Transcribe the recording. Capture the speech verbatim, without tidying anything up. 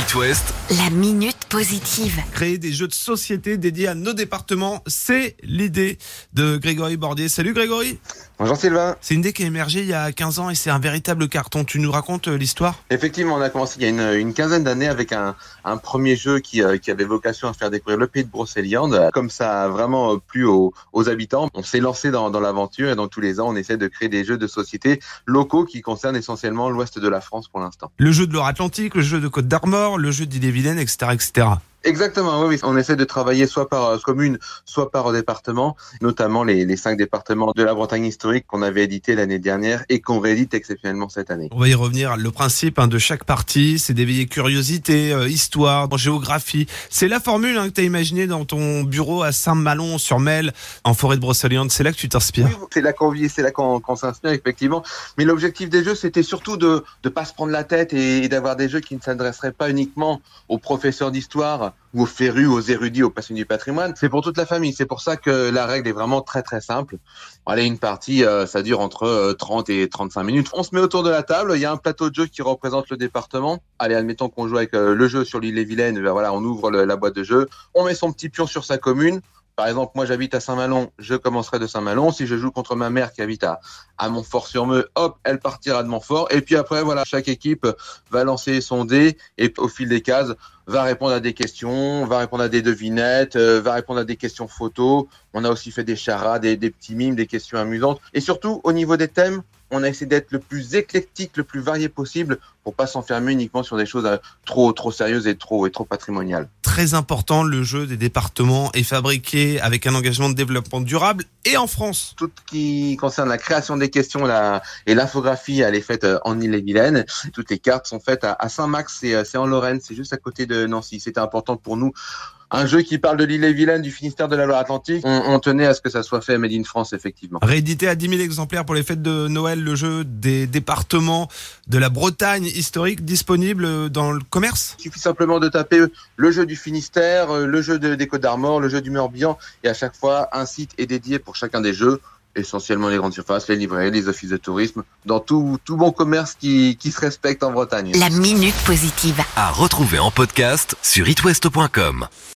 It West, La minute positive. Créer des jeux de société dédiés à nos départements, c'est l'idée de Grégory Bordier. Salut Grégory. Bonjour Sylvain. C'est une idée qui a émergé il y a quinze ans et c'est un véritable carton. Tu nous racontes l'histoire ? Effectivement, on a commencé il y a une, une quinzaine d'années avec un, un premier jeu qui, euh, qui avait vocation à faire découvrir le pays de Brocéliande. Comme ça a vraiment plu aux, aux habitants, on s'est lancé dans, dans l'aventure et dans tous les ans, on essaie de créer des jeux de société locaux qui concernent essentiellement l'ouest de la France pour l'instant. Le jeu de Loire-Atlantique, le jeu de Côte-d'Armor, le jeu d'Ille-et-Vilaine, et cetera, et cetera. Exactement, oui, oui. On essaie de travailler soit par euh, commune, soit par département, notamment les, les cinq départements de la Bretagne historique qu'on avait édité l'année dernière et qu'on réédite exceptionnellement cette année. On va y revenir. Le principe hein, de chaque partie, c'est d'éveiller curiosité, euh, histoire, géographie. C'est la formule hein, que tu as imaginée dans ton bureau à Saint-Malon-sur-Melle, en forêt de Brocéliande. C'est là que tu t'inspires. Oui, c'est là qu'on vit, c'est là qu'on, qu'on s'inspire effectivement. Mais l'objectif des jeux, c'était surtout de ne pas se prendre la tête et, et d'avoir des jeux qui ne s'adresseraient pas uniquement aux professeurs d'histoire ou aux férus, aux érudits, aux passionnés du patrimoine. C'est pour toute la famille. C'est pour ça que la règle est vraiment très très simple. Allez, une partie, euh, ça dure entre euh, trente et trente-cinq minutes. On se met autour de la table. Il y a un plateau de jeu qui représente le département. Allez, admettons qu'on joue avec euh, le jeu sur l'Ille-et-Vilaine. Ben voilà, on ouvre le, la boîte de jeu. On met son petit pion sur sa commune. Par exemple, moi j'habite à Saint-Malon, je commencerai de Saint-Malon. Si je joue contre ma mère qui habite à, à Montfort-sur-Meux, hop, elle partira de Montfort. Et puis après, voilà, chaque équipe va lancer son dé et au fil des cases, va répondre à des questions, va répondre à des devinettes, euh, va répondre à des questions photos. On a aussi fait des charades, des, des petits mimes, des questions amusantes. Et surtout, au niveau des thèmes, on a essayé d'être le plus éclectique, le plus varié possible pour pas s'enfermer uniquement sur des choses trop, trop sérieuses et trop, et trop patrimoniales. Très important, le jeu des départements est fabriqué avec un engagement de développement durable et en France. Tout ce qui concerne la création des questions la, et l'infographie, elle est faite en Ille-et-Vilaine. Toutes les cartes sont faites à, à Saint-Max, c'est, c'est en Lorraine, c'est juste à côté de Nancy. C'était important pour nous. Un jeu qui parle de l'Ille-et-Vilaine, du Finistère, de la Loire-Atlantique. On, on tenait à ce que ça soit fait Made in France, effectivement. Réédité à dix mille exemplaires pour les fêtes de Noël, le jeu des départements de la Bretagne historique disponible dans le commerce. Il suffit simplement de taper le jeu du Finistère, le jeu de, des Côtes-d'Armor, le jeu du Morbihan. Et à chaque fois, un site est dédié pour chacun des jeux. Essentiellement les grandes surfaces, les librairies, les offices de tourisme, dans tout, tout bon commerce qui, qui se respecte en Bretagne. La minute positive. à retrouver en podcast sur it west point com.